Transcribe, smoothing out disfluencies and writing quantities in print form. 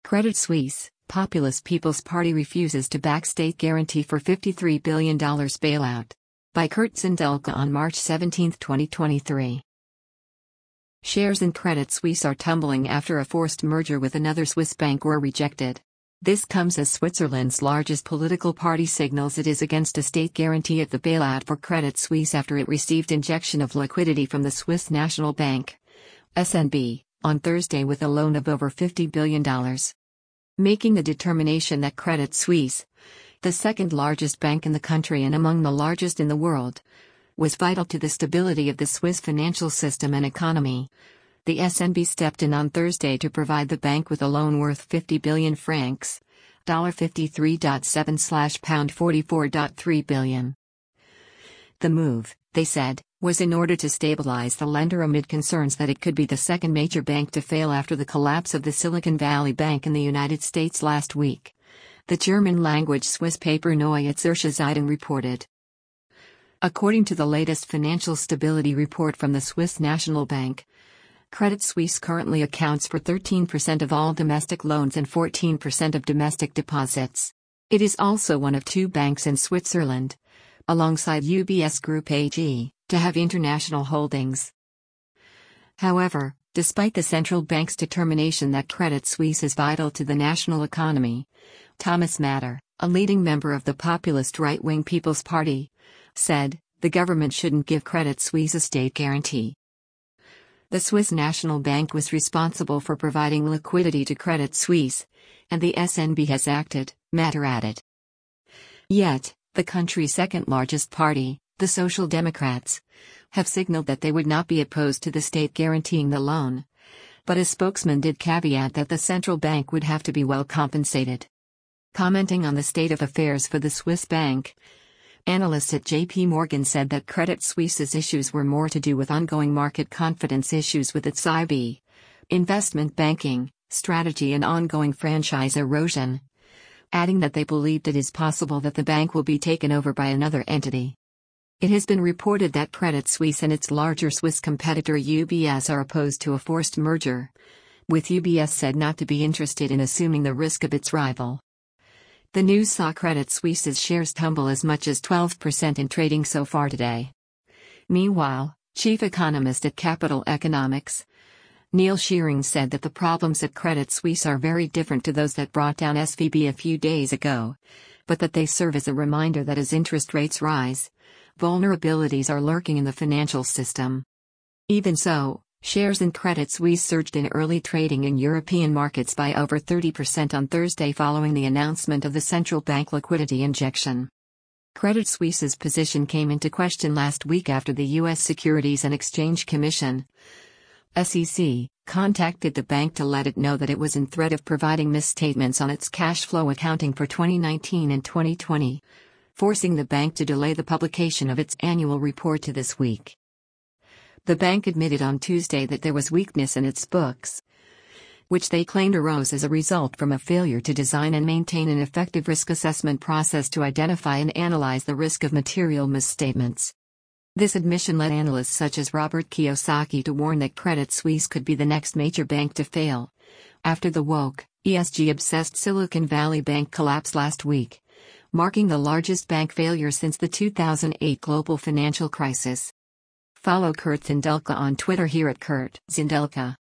Credit Suisse, Populist People's Party refuses to back state guarantee for $53 billion bailout. By Kurt Zindelka on March 17, 2023. Shares in Credit Suisse are tumbling after a forced merger with another Swiss bank were rejected. This comes as Switzerland's largest political party signals it is against a state guarantee of the bailout for Credit Suisse after it received injection of liquidity from the Swiss National Bank, SNB, on Thursday with a loan of over $50 billion. Making the determination that Credit Suisse, the second largest bank in the country and among the largest in the world, was vital to the stability of the Swiss financial system and economy. The SNB stepped in on Thursday to provide the bank with a loan worth 50 billion francs, $53.7/£44.3 billion. The move, they said, was in order to stabilize the lender amid concerns that it could be the second major bank to fail after the collapse of the Silicon Valley Bank in the United States last week. The German-language Swiss paper Neue Zürcher Zeitung reported. According to the latest financial stability report from the Swiss National Bank, Credit Suisse currently accounts for 13% of all domestic loans and 14% of domestic deposits. It is also one of two banks in Switzerland, alongside UBS Group AG, to have international holdings. However, despite the central bank's determination that Credit Suisse is vital to the national economy, Thomas Matter, a leading member of the populist right-wing People's Party, said, the government shouldn't give Credit Suisse a state guarantee. The Swiss National Bank was responsible for providing liquidity to Credit Suisse, and the SNB has acted, Matter added. Yet, the country's second-largest party, the Social Democrats, have signaled that they would not be opposed to the state guaranteeing the loan. But a spokesman did caveat that the central bank would have to be well compensated. Commenting on the state of affairs for the Swiss bank, analysts at J.P. Morgan said that Credit Suisse's issues were more to do with ongoing market confidence issues with its IB, investment banking, strategy and ongoing franchise erosion, adding that they believed it is possible that the bank will be taken over by another entity. It has been reported that Credit Suisse and its larger Swiss competitor UBS are opposed to a forced merger, with UBS said not to be interested in assuming the risk of its rival. The news saw Credit Suisse's shares tumble as much as 12% in trading so far today. Meanwhile, chief economist at Capital Economics, Neil Shearing said that the problems at Credit Suisse are very different to those that brought down SVB a few days ago, but that they serve as a reminder that as interest rates rise, vulnerabilities are lurking in the financial system. Even so, shares in Credit Suisse surged in early trading in European markets by over 30% on Thursday following the announcement of the central bank liquidity injection. Credit Suisse's position came into question last week after the U.S. Securities and Exchange Commission, SEC, contacted the bank to let it know that it was in threat of providing misstatements on its cash flow accounting for 2019 and 2020, forcing the bank to delay the publication of its annual report to this week. The bank admitted on Tuesday that there was weakness in its books, which they claimed arose as a result from a failure to design and maintain an effective risk assessment process to identify and analyze the risk of material misstatements. This admission led analysts such as Robert Kiyosaki to warn that Credit Suisse could be the next major bank to fail, after the woke, ESG-obsessed Silicon Valley Bank collapse last week, marking the largest bank failure since the 2008 global financial crisis. Follow Kurt Zindelka on Twitter here at Kurt Zindelka.